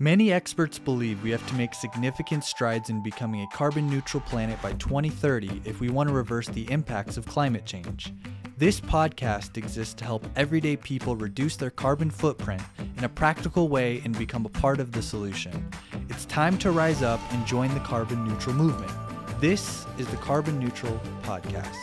Many experts believe we have to make significant strides in becoming a carbon neutral planet by 2030 if we want to reverse the impacts of climate change. This podcast exists to help everyday people reduce their carbon footprint in a practical way and become a part of the solution. It's time to rise up and join the carbon neutral movement. This is the Carbon Neutral Podcast.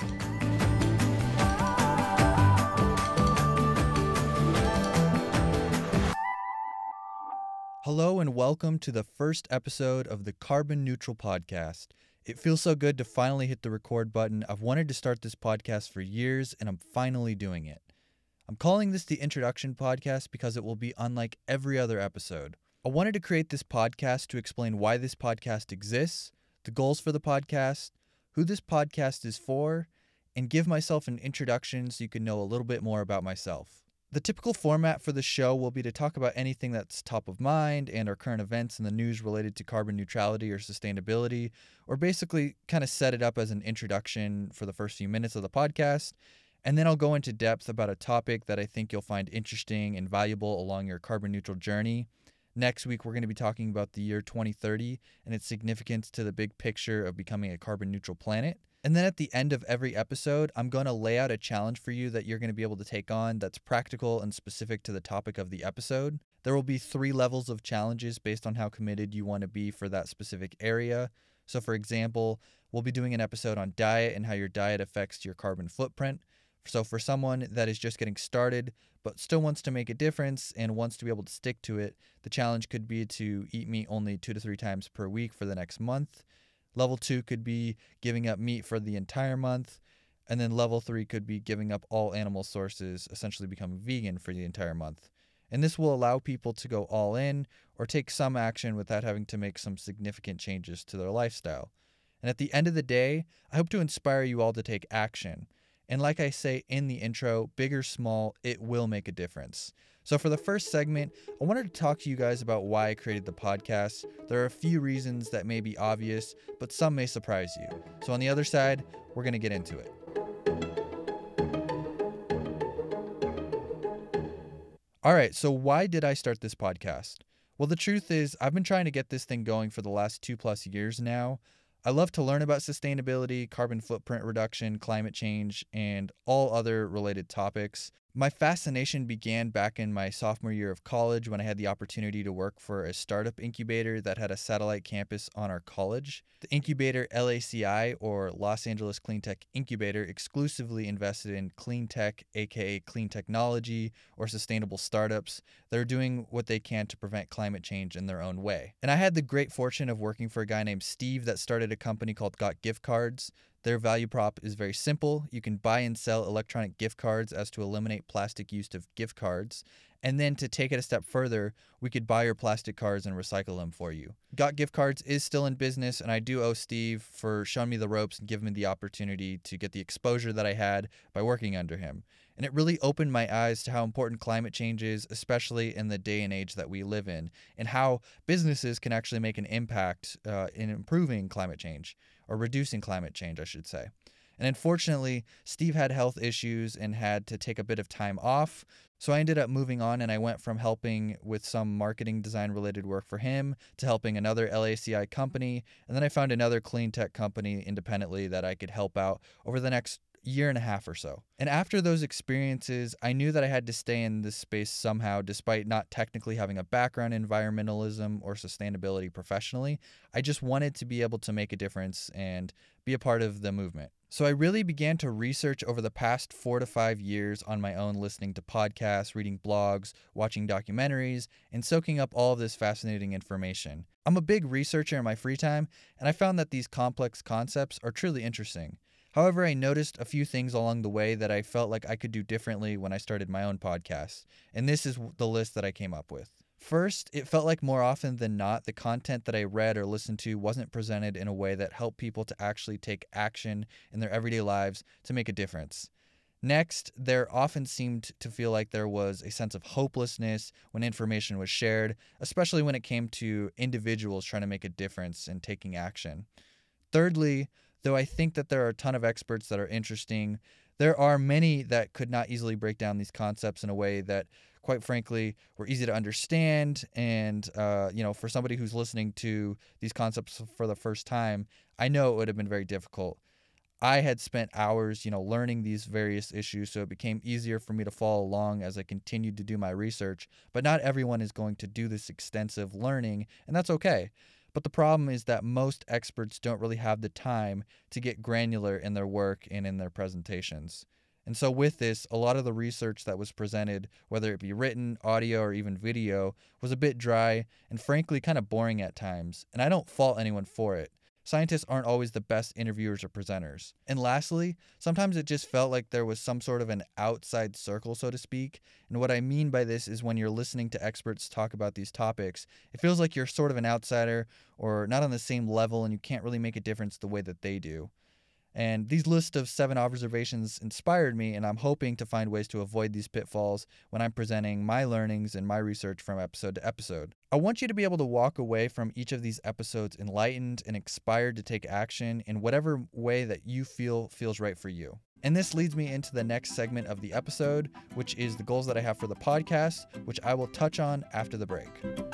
Hello and welcome to the first episode of the Carbon Neutral Podcast. It feels so good to finally hit the record button. I've wanted to start this podcast for years and I'm finally doing it. I'm calling this the Introduction Podcast because it will be unlike every other episode. I wanted to create this podcast to explain why this podcast exists, the goals for the podcast, who this podcast is for, and give myself an introduction so you can know a little bit more about myself. The typical format for the show will be to talk about anything that's top of mind and our current events in the news related to carbon neutrality or sustainability, or basically kind of set it up as an introduction for the first few minutes of the podcast. And then I'll go into depth about a topic that I think you'll find interesting and valuable along your carbon neutral journey. Next week, we're going to be talking about the year 2030 and its significance to the big picture of becoming a carbon neutral planet. And then at the end of every episode, I'm going to lay out a challenge for you that you're going to be able to take on that's practical and specific to the topic of the episode. There will be 3 levels of challenges based on how committed you want to be for that specific area. So for example, we'll be doing an episode on diet and how your diet affects your carbon footprint. So for someone that is just getting started but still wants to make a difference and wants to be able to stick to it, the challenge could be to eat meat only 2 to 3 times per week for the next month. Level 2 could be giving up meat for the entire month. And then level 3 could be giving up all animal sources, essentially becoming vegan for the entire month. And this will allow people to go all in or take some action without having to make some significant changes to their lifestyle. And at the end of the day, I hope to inspire you all to take action. And like I say in the intro, big or small, it will make a difference. So for the first segment, I wanted to talk to you guys about why I created the podcast. There are a few reasons that may be obvious, but some may surprise you. So on the other side, we're going to get into it. All right, so why did I start this podcast? Well, the truth is, I've been trying to get this thing going for the last 2+ years now. I love to learn about sustainability, carbon footprint reduction, climate change, and all other related topics. My fascination began back in my sophomore year of college when I had the opportunity to work for a startup incubator that had a satellite campus on our college. The incubator LACI, or Los Angeles Clean Tech Incubator, exclusively invested in clean tech, aka clean technology, or sustainable startups that are doing what they can to prevent climate change in their own way. And I had the great fortune of working for a guy named Steve that started a company called Got Gift Cards. Their value prop is very simple. You can buy and sell electronic gift cards as to eliminate plastic use of gift cards. And then to take it a step further, we could buy your plastic cards and recycle them for you. Got Gift Cards is still in business, and I do owe Steve for showing me the ropes and giving me the opportunity to get the exposure that I had by working under him. And it really opened my eyes to how important climate change is, especially in the day and age that we live in, and how businesses can actually make an impact in improving climate change, or reducing climate change, I should say. And unfortunately, Steve had health issues and had to take a bit of time off. So I ended up moving on, and I went from helping with some marketing design related work for him to helping another LACI company. And then I found another clean tech company independently that I could help out over the next year and a half or so. And after those experiences, I knew that I had to stay in this space somehow, despite not technically having a background in environmentalism or sustainability professionally. I just wanted to be able to make a difference and be a part of the movement. So I really began to research over the past 4 to 5 years on my own, listening to podcasts, reading blogs, watching documentaries, and soaking up all of this fascinating information. I'm a big researcher in my free time, and I found that these complex concepts are truly interesting. However, I noticed a few things along the way that I felt like I could do differently when I started my own podcast, and this is the list that I came up with. First, it felt like more often than not, the content that I read or listened to wasn't presented in a way that helped people to actually take action in their everyday lives to make a difference. Next, there often seemed to feel like there was a sense of hopelessness when information was shared, especially when it came to individuals trying to make a difference and taking action. Thirdly, though I think that there are a ton of experts that are interesting, there are many that could not easily break down these concepts in a way that quite frankly, were easy to understand. And, for somebody who's listening to these concepts for the first time, I know it would have been very difficult. I had spent hours, learning these various issues, so it became easier for me to follow along as I continued to do my research. But not everyone is going to do this extensive learning, and that's okay. But the problem is that most experts don't really have the time to get granular in their work and in their presentations. And so with this, a lot of the research that was presented, whether it be written, audio, or even video, was a bit dry and frankly kind of boring at times. And I don't fault anyone for it. Scientists aren't always the best interviewers or presenters. And lastly, sometimes it just felt like there was some sort of an outside circle, so to speak. And what I mean by this is when you're listening to experts talk about these topics, it feels like you're sort of an outsider or not on the same level and you can't really make a difference the way that they do. And these list of 7 observations inspired me, and I'm hoping to find ways to avoid these pitfalls when I'm presenting my learnings and my research from episode to episode. I want you to be able to walk away from each of these episodes enlightened and inspired to take action in whatever way that you feel feels right for you. And this leads me into the next segment of the episode, which is the goals that I have for the podcast, which I will touch on after the break.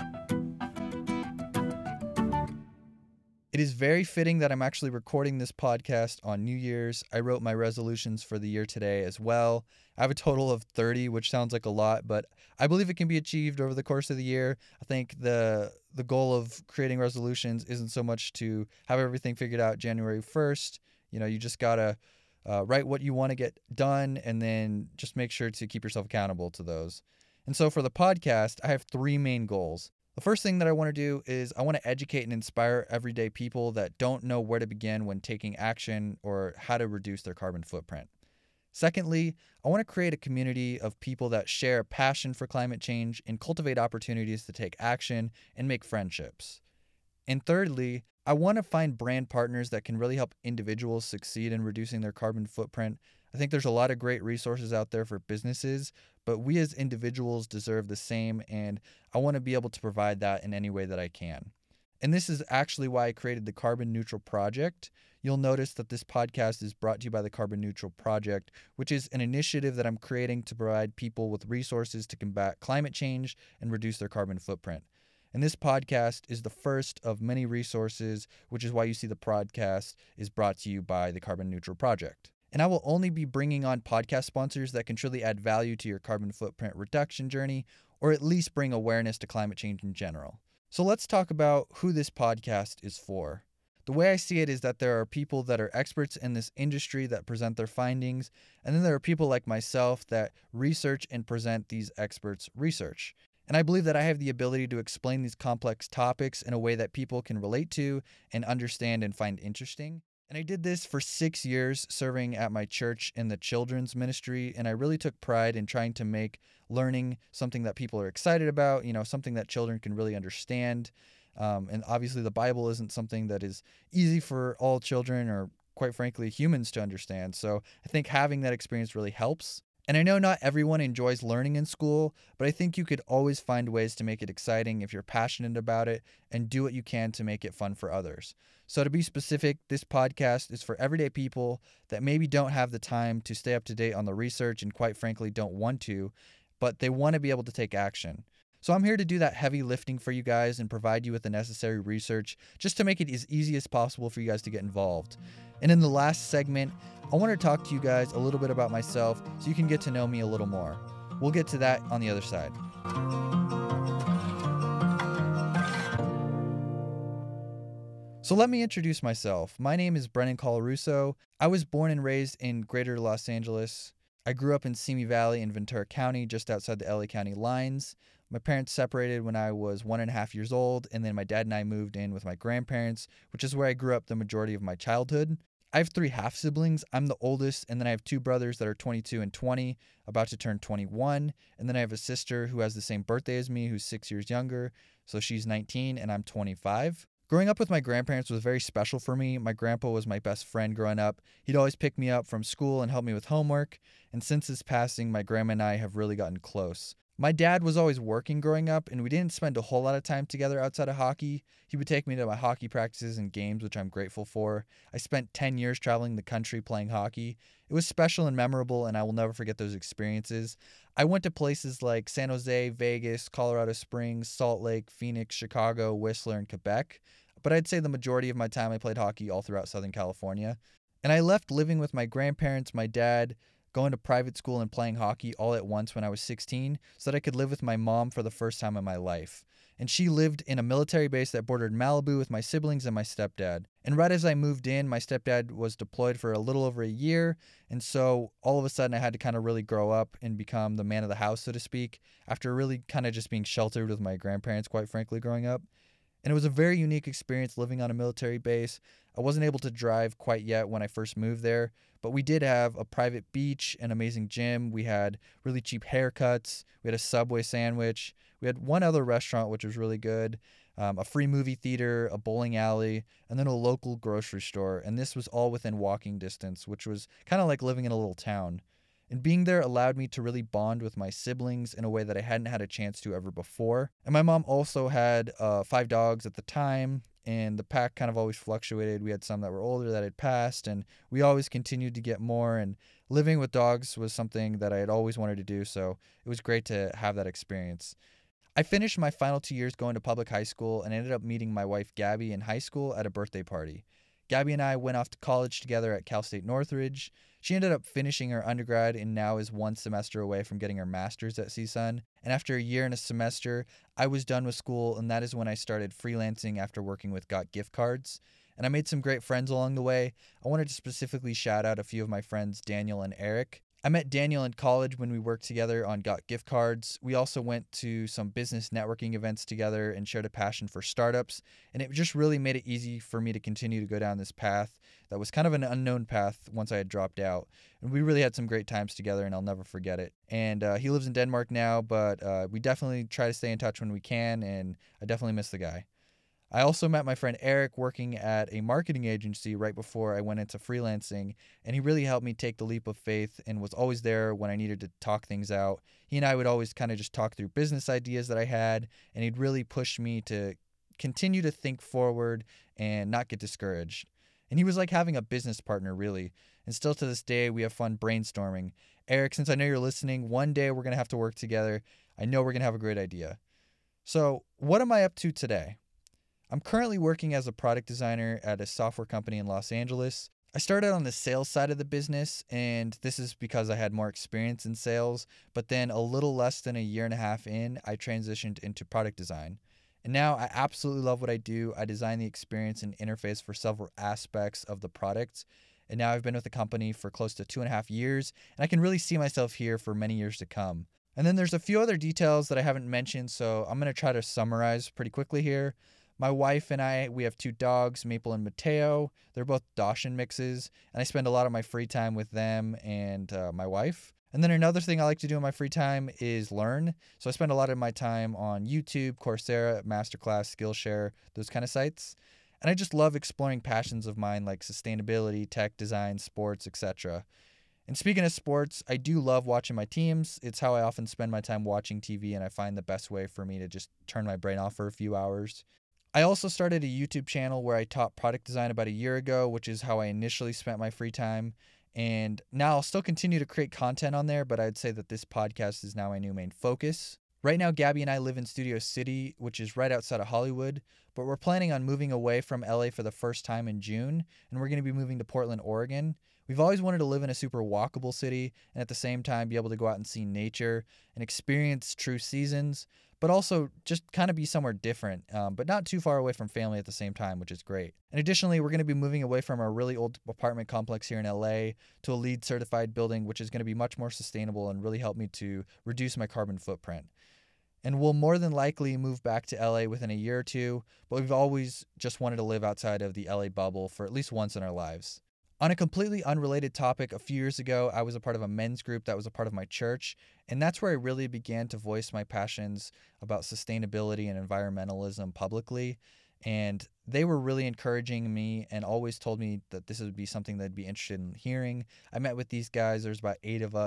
It is very fitting that I'm actually recording this podcast on New Year's. I wrote my resolutions for the year today as well. I have a total of 30, which sounds like a lot, but I believe it can be achieved over the course of the year. I think the goal of creating resolutions isn't so much to have everything figured out January 1st. You just got to write what you want to get done and then just make sure to keep yourself accountable to those. And so for the podcast, I have 3 main goals. The first thing that I want to do is I want to educate and inspire everyday people that don't know where to begin when taking action or how to reduce their carbon footprint. Secondly, I want to create a community of people that share a passion for climate change and cultivate opportunities to take action and make friendships. And thirdly, I want to find brand partners that can really help individuals succeed in reducing their carbon footprint. I think there's a lot of great resources out there for businesses, but we as individuals deserve the same, and I want to be able to provide that in any way that I can. And this is actually why I created the Carbon Neutral Project. You'll notice that this podcast is brought to you by the Carbon Neutral Project, which is an initiative that I'm creating to provide people with resources to combat climate change and reduce their carbon footprint. And this podcast is the first of many resources, which is why you see the podcast is brought to you by the Carbon Neutral Project. And I will only be bringing on podcast sponsors that can truly add value to your carbon footprint reduction journey, or at least bring awareness to climate change in general. So let's talk about who this podcast is for. The way I see it is that there are people that are experts in this industry that present their findings, and then there are people like myself that research and present these experts' research. And I believe that I have the ability to explain these complex topics in a way that people can relate to and understand and find interesting. And I did this for 6 years serving at my church in the children's ministry, and I really took pride in trying to make learning something that people are excited about, something that children can really understand. And obviously the Bible isn't something that is easy for all children or, quite frankly, humans to understand. So I think having that experience really helps. And I know not everyone enjoys learning in school, but I think you could always find ways to make it exciting if you're passionate about it and do what you can to make it fun for others. So to be specific, this podcast is for everyday people that maybe don't have the time to stay up to date on the research and quite frankly don't want to, but they want to be able to take action. So I'm here to do that heavy lifting for you guys and provide you with the necessary research just to make it as easy as possible for you guys to get involved. And in the last segment, I want to talk to you guys a little bit about myself so you can get to know me a little more. We'll get to that on the other side. So let me introduce myself. My name is Brennan Colarusso. I was born and raised in Greater Los Angeles. I grew up in Simi Valley in Ventura County, just outside the LA County lines. My parents separated when I was 1.5 years old, and then my dad and I moved in with my grandparents, which is where I grew up the majority of my childhood. I have 3 half-siblings. I'm the oldest, and then I have 2 brothers that are 22 and 20, about to turn 21. And then I have a sister who has the same birthday as me, who's 6 years younger, so she's 19 and I'm 25. Growing up with my grandparents was very special for me. My grandpa was my best friend growing up. He'd always pick me up from school and help me with homework. And since his passing, my grandma and I have really gotten close. My dad was always working growing up, and we didn't spend a whole lot of time together outside of hockey. He would take me to my hockey practices and games, which I'm grateful for. I spent 10 years traveling the country playing hockey. It was special and memorable, and I will never forget those experiences. I went to places like San Jose, Vegas, Colorado Springs, Salt Lake, Phoenix, Chicago, Whistler, and Quebec. But I'd say the majority of my time I played hockey all throughout Southern California. And I left living with my grandparents, my dad, going to private school and playing hockey all at once when I was 16 so that I could live with my mom for the first time in my life. And she lived in a military base that bordered Malibu with my siblings and my stepdad. And right as I moved in, my stepdad was deployed for a little over a year. And so all of a sudden I had to kind of really grow up and become the man of the house, so to speak, after really kind of just being sheltered with my grandparents, quite frankly, growing up. And it was a very unique experience living on a military base. I wasn't able to drive quite yet when I first moved there, but we did have a private beach, an amazing gym. We had really cheap haircuts. We had a Subway sandwich. We had one other restaurant, which was really good, a free movie theater, a bowling alley, and then a local grocery store. And this was all within walking distance, which was kind of like living in a little town. And being there allowed me to really bond with my siblings in a way that I hadn't had a chance to ever before. And my mom also had 5 dogs at the time, and the pack kind of always fluctuated. We had some that were older that had passed, and we always continued to get more. And living with dogs was something that I had always wanted to do, so it was great to have that experience. I finished my final 2 years going to public high school and ended up meeting my wife Gabby in high school at a birthday party. Gabby and I went off to college together at Cal State Northridge. She ended up finishing her undergrad and now is one semester away from getting her master's at CSUN. And after a year and a semester, I was done with school, and that is when I started freelancing after working with Got Gift Cards. And I made some great friends along the way. I wanted to specifically shout out a few of my friends, Daniel and Eric. I met Daniel in college when we worked together on Got Gift Cards. We also went to some business networking events together and shared a passion for startups. And it just really made it easy for me to continue to go down this path that was kind of an unknown path once I had dropped out. And we really had some great times together, and I'll never forget it. And he lives in Denmark now, but we definitely try to stay in touch when we can, and I definitely miss the guy. I also met my friend Eric working at a marketing agency right before I went into freelancing, and he really helped me take the leap of faith and was always there when I needed to talk things out. He and I would always kind of just talk through business ideas that I had, and he'd really push me to continue to think forward and not get discouraged. And he was like having a business partner, really. And still to this day, we have fun brainstorming. Eric, since I know you're listening, one day we're going to have to work together. I know we're going to have a great idea. So, what am I up to today? I'm currently working as a product designer at a software company in Los Angeles. I started on the sales side of the business, and this is because I had more experience in sales. But then, a little less than a year and a half in, I transitioned into product design. And now I absolutely love what I do. I design the experience and interface for several aspects of the product. And now I've been with the company for close to 2.5 years, and I can really see myself here for many years to come. And then there's a few other details that I haven't mentioned, so I'm going to try to summarize pretty quickly here. My wife and I, we have 2 dogs, Maple and Mateo. They're both Dachshund mixes, and I spend a lot of my free time with them and my wife. And then another thing I like to do in my free time is learn. So I spend a lot of my time on YouTube, Coursera, Masterclass, Skillshare, those kind of sites. And I just love exploring passions of mine like sustainability, tech design, sports, etc. And speaking of sports, I do love watching my teams. It's how I often spend my time watching TV, and I find the best way for me to just turn my brain off for a few hours. I also started a YouTube channel where I taught product design about a year ago, which is how I initially spent my free time. And now I'll still continue to create content on there, but I'd say that this podcast is now my new main focus. Right now, Gabby and I live in Studio City, which is right outside of Hollywood, but we're planning on moving away from LA for the first time in June, and we're going to be moving to Portland, Oregon. We've always wanted to live in a super walkable city and at the same time be able to go out and see nature and experience true seasons, but also just kind of be somewhere different, but not too far away from family at the same time, which is great. And additionally, we're going to be moving away from our really old apartment complex here in LA to a LEED certified building, which is going to be much more sustainable and really help me to reduce my carbon footprint. And we'll more than likely move back to LA within a year or two, but we've always just wanted to live outside of the LA bubble for at least once in our lives. On a completely unrelated topic, a few years ago, I was a part of a men's group that was a part of my church, and that's where I really began to voice my passions about sustainability and environmentalism publicly. And they were really encouraging me and always told me that this would be something they'd be interested in hearing. I met with these guys. There's about 8 of us,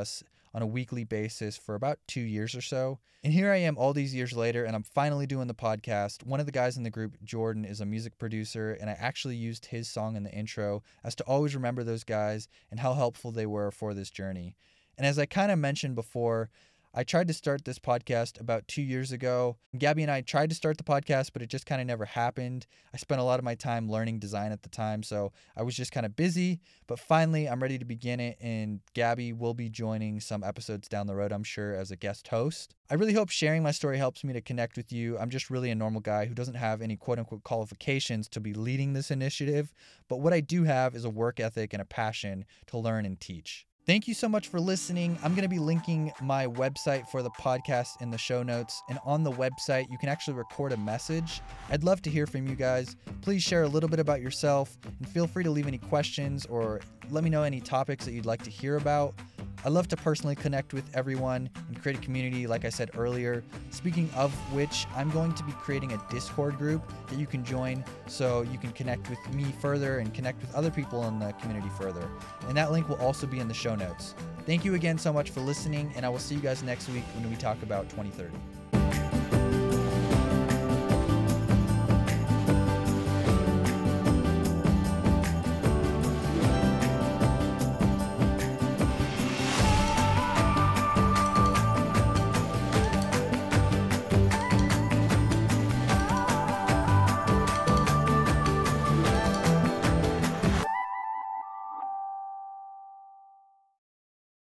on a weekly basis for about 2 years or so. And here I am all these years later, and I'm finally doing the podcast. One of the guys in the group, Jordan, is a music producer, and I actually used his song in the intro as to always remember those guys and how helpful they were for this journey. And as I kind of mentioned before, I tried to start this podcast about 2 years ago. Gabby and I tried to start the podcast, but it just kind of never happened. I spent a lot of my time learning design at the time, so I was just kind of busy. But finally, I'm ready to begin it, and Gabby will be joining some episodes down the road, I'm sure, as a guest host. I really hope sharing my story helps me to connect with you. I'm just really a normal guy who doesn't have any quote-unquote qualifications to be leading this initiative, but what I do have is a work ethic and a passion to learn and teach. Thank you so much for listening. I'm going to be linking my website for the podcast in the show notes. And on the website, you can actually record a message. I'd love to hear from you guys. Please share a little bit about yourself and feel free to leave any questions or let me know any topics that you'd like to hear about. I love to personally connect with everyone and create a community, like I said earlier. Speaking of which, I'm going to be creating a Discord group that you can join so you can connect with me further and connect with other people in the community further. And that link will also be in the show notes. Thank you again so much for listening, and I will see you guys next week when we talk about 2030.